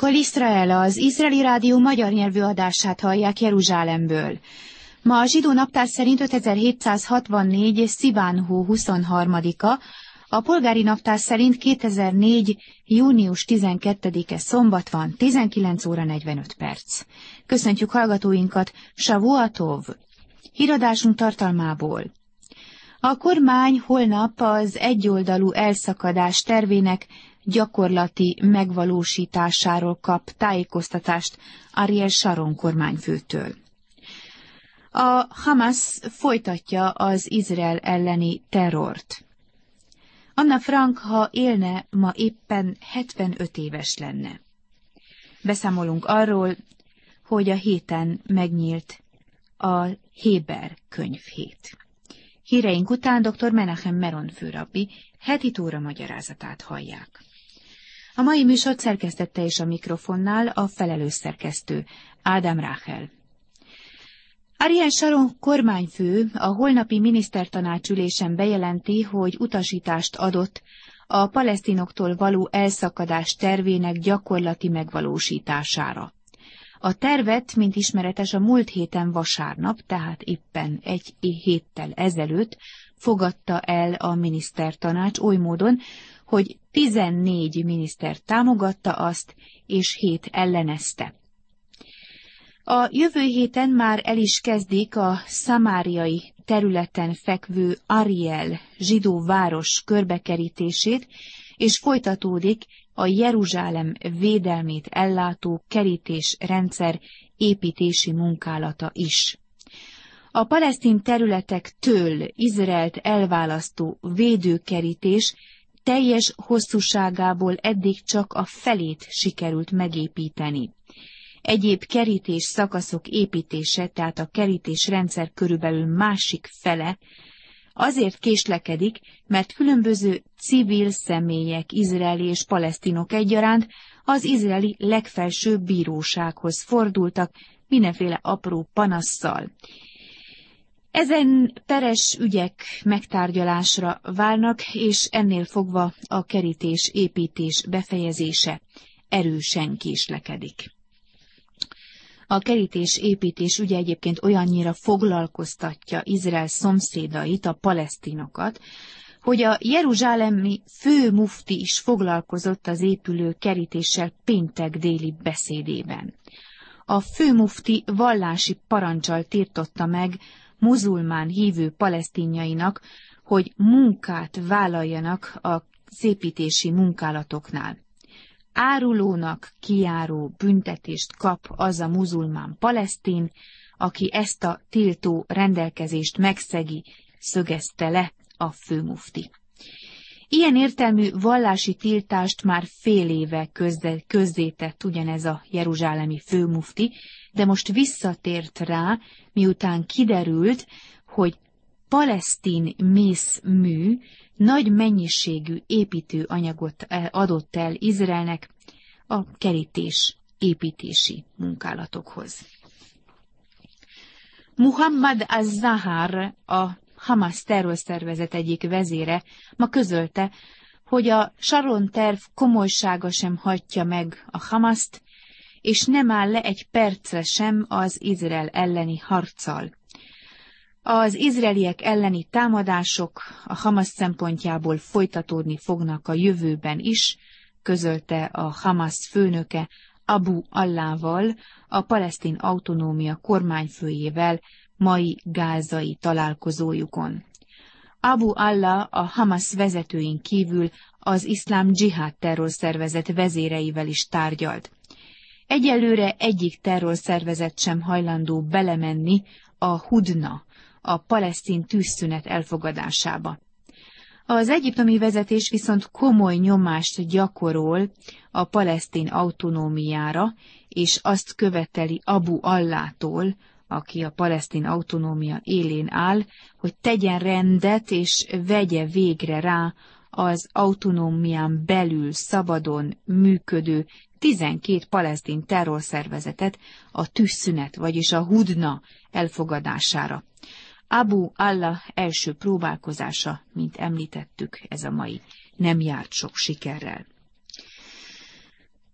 Kol Israel, az izraeli rádió magyar nyelvű adását hallják Jeruzsálemből. Ma a zsidó naptár szerint 5764. Sziván hó 23-a, a polgári naptár szerint 2004. június 12-e szombat van, 19 óra 45 perc. Köszöntjük hallgatóinkat, Savua Tov. Híradásunk tartalmából. A kormány holnap az egyoldalú elszakadás tervének gyakorlati megvalósításáról kap tájékoztatást Ariel Sharon kormányfőtől. A Hamas folytatja az Izrael elleni terrort. Anna Frank, ha élne, ma éppen 75 éves lenne. Beszámolunk arról, hogy a héten megnyílt a Héber könyvhét. Híreink után dr. Menachem Meron főrabbi heti tóra magyarázatát hallják. A mai műsort szerkesztette és a mikrofonnál a felelős szerkesztő, Ádám Ráhel. Ariel Sharon kormányfő a holnapi minisztertanácsülésen bejelenti, hogy utasítást adott a palesztinoktól való elszakadás tervének gyakorlati megvalósítására. A tervet, mint ismeretes, a múlt héten vasárnap, tehát éppen egy héttel ezelőtt fogadta el a minisztertanács oly módon, hogy 14 miniszter támogatta azt, és 7 ellenezte. A jövő héten már el is kezdik a szamáriai területen fekvő Ariel zsidó város körbekerítését, és folytatódik a Jeruzsálem védelmét ellátó kerítésrendszer építési munkálata is. A palesztin területektől Izraelt elválasztó védőkerítés teljes hosszúságából eddig csak a felét sikerült megépíteni. Egyéb kerítés szakaszok építése, tehát a kerítésrendszer körülbelül másik fele azért késlekedik, mert különböző civil személyek, izraeli és palesztinok egyaránt az izraeli legfelsőbb bírósághoz fordultak mindenféle apró panasszal. Ezen peres ügyek megtárgyalásra várnak, és ennél fogva a kerítés építés befejezése erősen késlekedik. A kerítés építés ügye egyébként olyannyira foglalkoztatja Izrael szomszédait, a palesztinokat, hogy a jeruzsálemi főmufti is foglalkozott az épülő kerítéssel péntek déli beszédében. A főmufti vallási parancsal tiltotta meg muzulmán hívő palesztinjainak, hogy munkát vállaljanak az építési munkálatoknál. Árulónak kijáró büntetést kap az a muzulmán palesztin, aki ezt a tiltó rendelkezést megszegi, szögezte le a főmufti. Ilyen értelmű vallási tiltást már fél éve közzétett ugyanez a jeruzsálemi főmufti, de most visszatért rá, miután kiderült, hogy palesztin mészmű nagy mennyiségű építőanyagot adott el Izraelnek a kerítés építési munkálatokhoz. Muhammad az-Zahar, a Hamas terrorszervezet egyik vezére, ma közölte, hogy a Sharon terv komolysága sem hagyja meg a Hamaszt, és nem áll le egy percre sem az Izrael elleni harccal. Az izraeliek elleni támadások a Hamas szempontjából folytatódni fognak a jövőben is, közölte a Hamas főnöke Abu Allával, a palesztin autonómia kormányfőjével mai gázai találkozójukon. Abu Allah a Hamas vezetőin kívül az iszlám dzsihád terrorszervezet vezéreivel is tárgyalt. Egyelőre egyik terrorszervezet sem hajlandó belemenni a Hudna, a palesztin tűzszünet elfogadásába. Az egyiptomi vezetés viszont komoly nyomást gyakorol a palesztin autonómiára, és azt követeli Abu Allától, aki a palesztin autonómia élén áll, hogy tegyen rendet és vegye végre rá az autonómián belül szabadon működő 12 palesztin terrorszervezetet a tűzszünet, vagyis a Hudna elfogadására. Abu Allah első próbálkozása, mint említettük, ez a mai nem járt sok sikerrel.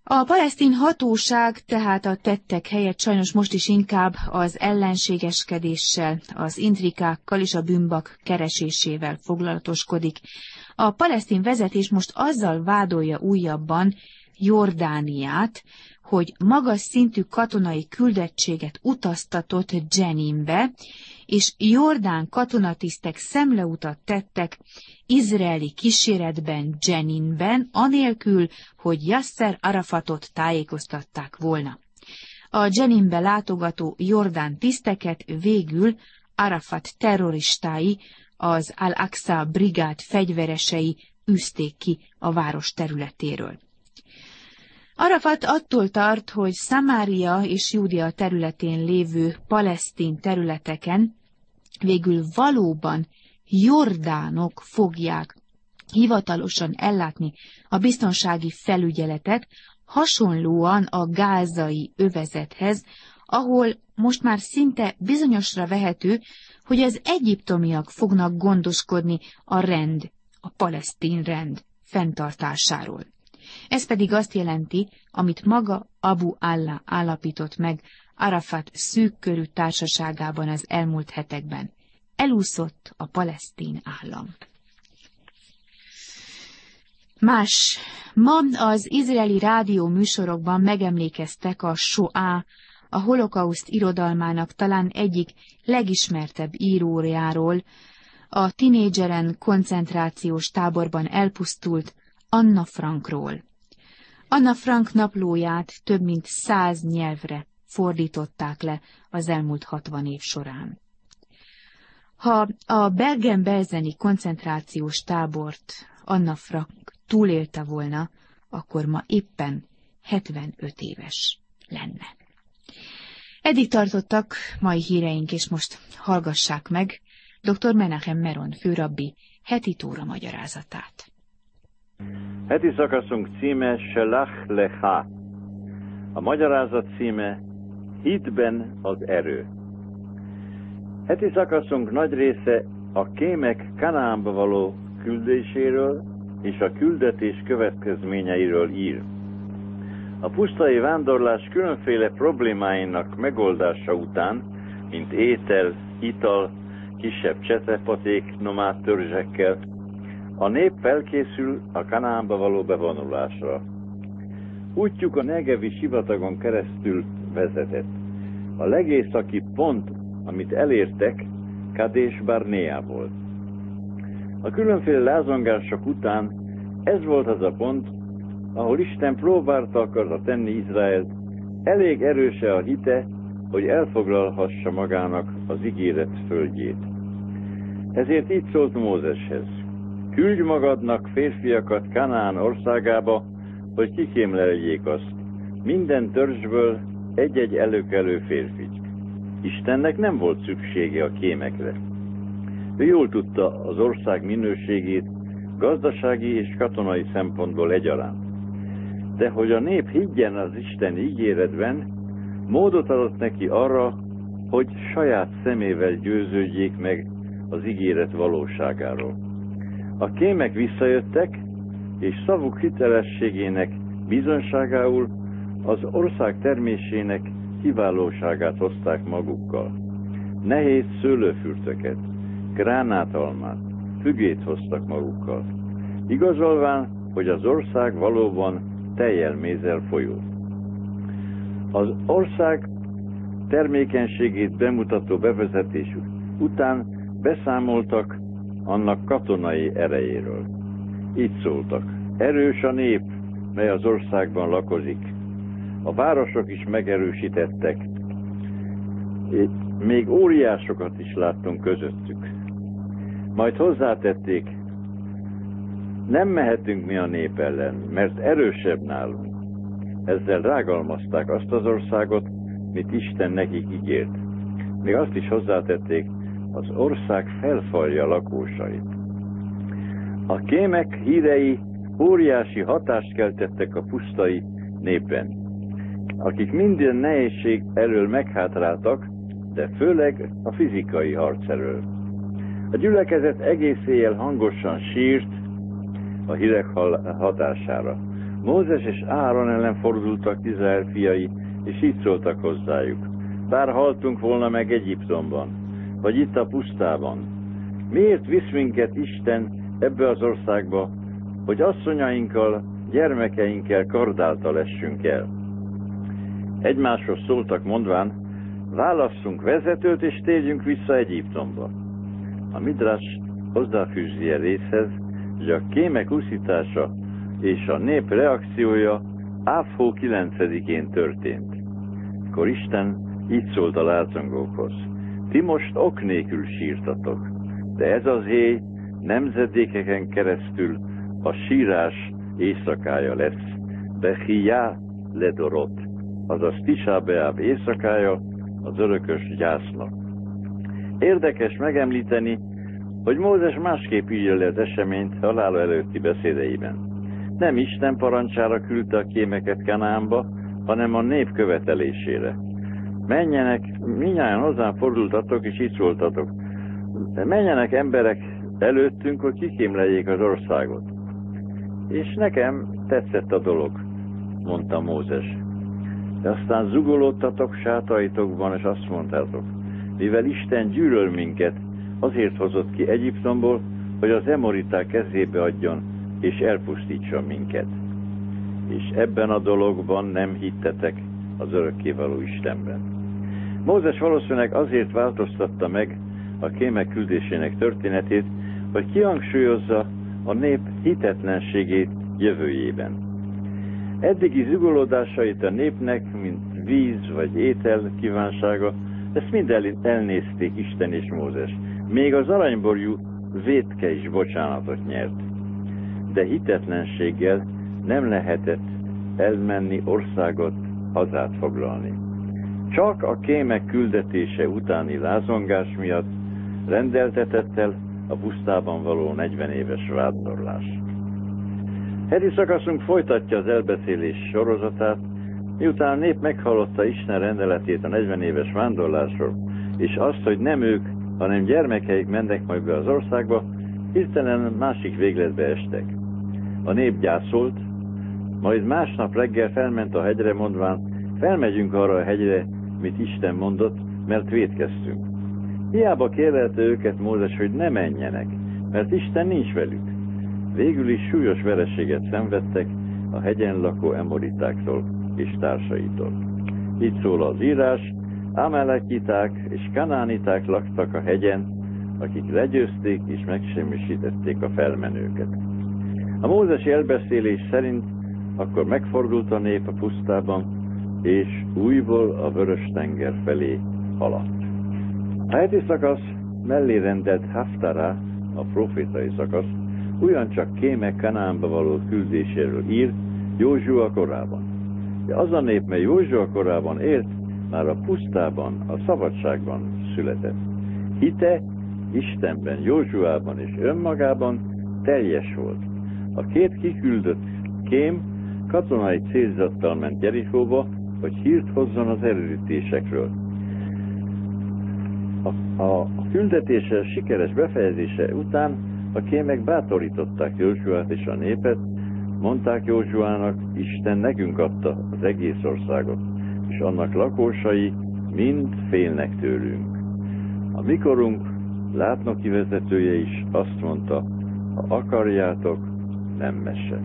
A palesztin hatóság tehát a tettek helyett sajnos most is inkább az ellenségeskedéssel, az intrikákkal és a bűnbak keresésével foglalatoskodik. A palesztin vezetés most azzal vádolja újabban Jordániát, hogy magas szintű katonai küldettséget utaztatott Jeninbe, és jordán katonatisztek szemleutat tettek izraeli kíséretben Jeninben, anélkül, hogy Yasser Arafatot tájékoztatták volna. A Jeninbe látogató jordán tiszteket végül Arafat terroristái, az Al-Aqsa brigád fegyveresei űzték ki a város területéről. Arafat attól tart, hogy Szamária és Júdea területén lévő palesztin területeken végül valóban jordánok fogják hivatalosan ellátni a biztonsági felügyeletet, hasonlóan a gázai övezethez, ahol most már szinte bizonyosra vehető, hogy az egyiptomiak fognak gondoskodni a palesztin rend fenntartásáról. Ez pedig azt jelenti, amit maga Abu Allah állapított meg Arafat szűkkörű társaságában az elmúlt hetekben. Elúszott a palesztin állam. Ma az izraeli rádió műsorokban megemlékeztek a Shoah, a holokauszt irodalmának talán egyik legismertebb írójáról, a tinédzseren koncentrációs táborban elpusztult Anna Frankról. Anna Frank naplóját több mint 100 nyelvre fordították le az elmúlt 60 év során. Ha a Bergen-Belseni koncentrációs tábort Anna Frank túlélte volna, akkor ma éppen 75 éves lenne. Eddig tartottak mai híreink, és most hallgassák meg dr. Menachem Meron főrabbi heti tóra magyarázatát. Heti szakaszunk címe Selach Lecha. A magyarázat címe Hitben az erő. Heti szakaszunk nagy része a kémek Kanaánba való küldéséről és a küldetés következményeiről ír. A pusztai vándorlás különféle problémáinak megoldása után, mint étel, ital, kisebb csetepaték nomád törzsekkel, a nép felkészül a Kanaánba való bevonulásra. Útjuk a negevi sivatagon keresztül vezetett. A legészaki pont, amit elértek, Kadés Barnéa volt. A különféle lázongások után ez volt az a pont, ahol Isten próbálta akarta tenni Izraelt, elég erőse a hite, hogy elfoglalhassa magának az ígéret földjét. Ezért így szólt Mózeshez: küldj magadnak férfiakat Kanaán országába, hogy kikémleljék azt, minden törzsből egy-egy előkelő férfit. Istennek nem volt szüksége a kémekre. Ő jól tudta az ország minőségét, gazdasági és katonai szempontból egyaránt. De hogy a nép higgyen az Isten ígéretben, módot adott neki arra, hogy saját szemével győződjék meg az ígéret valóságáról. A kémek visszajöttek, és szavuk hitelességének bizonyságául az ország termésének kiválóságát hozták magukkal. Nehéz szőlőfürtöket, gránátalmát, fügét hoztak magukkal, igazolván, hogy az ország valóban tejjel mézzel folyó. Az ország termékenységét bemutató bevezetésük után beszámoltak annak katonai erejéről. Így szóltak: erős a nép, mely az országban lakozik. A városok is megerősítettek, még óriásokat is láttunk közöttük. Majd hozzátették: nem mehetünk mi a nép ellen, mert erősebb nálunk. Ezzel rágalmazták azt az országot, mit Isten nekik ígért. Még azt is hozzátették: az ország felfalja lakósait. A kémek hírei óriási hatást keltettek a pusztai népen, akik minden nehézség elől meghátráltak, de főleg a fizikai harc elől. A gyülekezet egész éjjel hangosan sírt a hírek hatására. Mózes és Áron ellen fordultak Izrael fiai, és így szóltak hozzájuk: bár haltunk volna meg Egyiptomban, vagy itt a pusztában, miért visz minket Isten ebbe az országba, hogy asszonyainkkal, gyermekeinkkel kardáltal essünk el? Egymáshoz szóltak mondván: válasszunk vezetőt, és térjünk vissza Egyiptomba. A Midrash hozzáfűzi a részhez, hogy a kémek uszítása és a nép reakciója Áv-hó 9-én történt. Akkor Isten így szólt a lázongókhoz: ti most ok nélkül sírtatok, de ez az éj nemzedékeken keresztül a sírás éjszakája lesz. Behiá ledorot, azaz Tisá Beáv éjszakája az örökös gyásznak. Érdekes megemlíteni, hogy Mózes másképp írja le az eseményt halála előtti beszédeiben. Nem Isten parancsára küldte a kémeket Kanaánba, hanem a nép követelésére. Menjenek, mindnyájan hozzám fordultatok, és így szóltatok: menjenek emberek előttünk, hogy kikémleljék az országot. És nekem tetszett a dolog, mondta Mózes. De aztán zugolódtatok sátraitokban, és azt mondtátok: mivel Isten gyűlöl minket, azért hozott ki Egyiptomból, hogy az emoriták kezébe adjon, és elpusztítson minket. És ebben a dologban nem hittetek az örökkévaló Istenben. Mózes valószínűleg azért változtatta meg a kémek küldésének történetét, hogy kihangsúlyozza a nép hitetlenségét jövőjében. Eddigi zugolódásait a népnek, mint víz vagy étel kívánsága, ezt mind elnézték Isten és Mózes. Még az aranyborjú vétke is bocsánatot nyert. De hitetlenséggel nem lehetett elmenni országot, hazát foglalni. Csak a kémek küldetése utáni lázongás miatt rendeltetett el a pusztában való 40 éves vándorlás. Heti szakaszunk folytatja az elbeszélés sorozatát, miután a nép meghallotta Isten rendeletét a 40 éves vándorlásról, és azt, hogy nem ők, hanem gyermekeik mennek majd be az országba, hirtelen másik végletbe estek. A nép gyászolt, majd másnap reggel felment a hegyre, mondván: felmegyünk arra a hegyre, mit Isten mondott, mert vétkeztünk. Hiába kérlelte őket Mózes, hogy ne menjenek, mert Isten nincs velük. Végül is súlyos vereséget szenvedtek a hegyen lakó emoritáktól és társaitól. Így szól az írás: Amalekiták és kanániták laktak a hegyen, akik legyőzték és megsemmisítették a felmenőket. A mózesi elbeszélés szerint akkor megfordult a nép a pusztában, és újból a Vörös-tenger felé haladt. A heti szakasz mellé rendelt Haftará, a profétai szakasz, ugyancsak kémek Kanaánba való küldéséről ír Józsua korában. De az a nép, mely Józsua korában élt, már a pusztában, a szabadságban született. Hite Istenben, Józsuában és önmagában teljes volt. A két kiküldött kém katonai célzattal ment Jerikóba, hogy hírt hozzon az erődítésekről. A küldetése sikeres befejezése után a kémek bátorították Józsuát és a népet, mondták Józsuának: Isten nekünk adta az egész országot, és annak lakósai mind félnek tőlünk. A mikorunk látnoki vezetője is azt mondta: ha akarjátok, nem mese.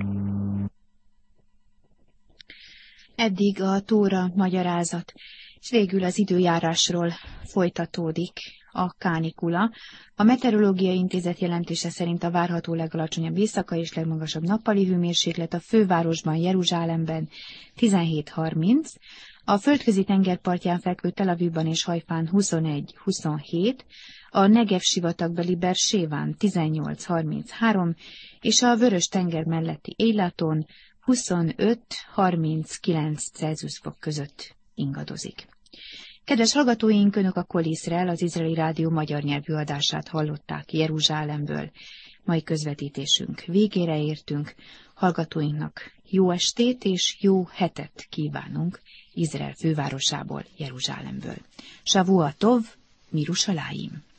Eddig a Tóra magyarázat, és végül az időjárásról folytatódik a kánikula. A Meteorológiai Intézet jelentése szerint a várható legalacsonyabb éjszakai és legmagasabb nappali hőmérséklet a fővárosban, Jeruzsálemben 17-30, a földközi tengerpartján fekvő Tel Avivban és Hajfán 21-27, a Negev sivatagbeli Berséván 18-33, és a Vörös-tenger melletti Élaton 25-39 Celsius fok között ingadozik. Kedves hallgatóink, Önök a Kol Iszrael, az Izraeli Rádió magyar nyelvű adását hallották Jeruzsálemből. Mai közvetítésünk végére értünk. Hallgatóinknak jó estét és jó hetet kívánunk Izrael fővárosából, Jeruzsálemből. Savua Tov, Mirushalayim.